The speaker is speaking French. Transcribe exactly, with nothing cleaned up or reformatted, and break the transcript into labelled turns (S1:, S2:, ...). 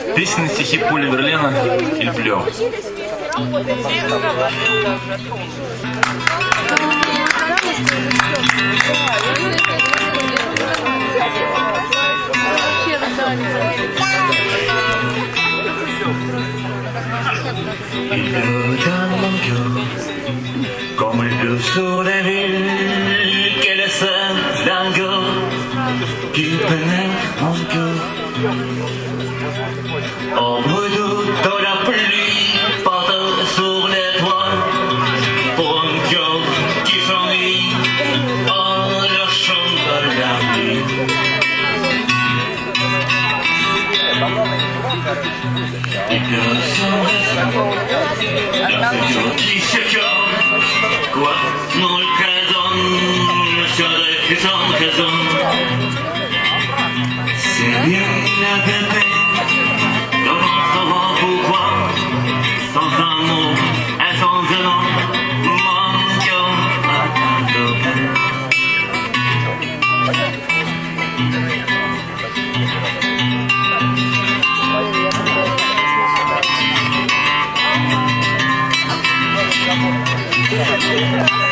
S1: Песни, стихи Поли Верлена «Люблю».
S2: Il pleut dans mon cœur, comme il pleut sur les villes, quelle est cette langueur qui pénètre mon cœur. Au bruit de la pluie porte sur les toits, pour un cœur qui s'ennuie en le chant de la nuit. Il pleut sur les cœur qui se calme, quoi nous le présente, serait sans raison. C'est bien la bébé, comment savoir pourquoi, sans amour et sans élan, mon cœur m'attend.
S3: Yeah.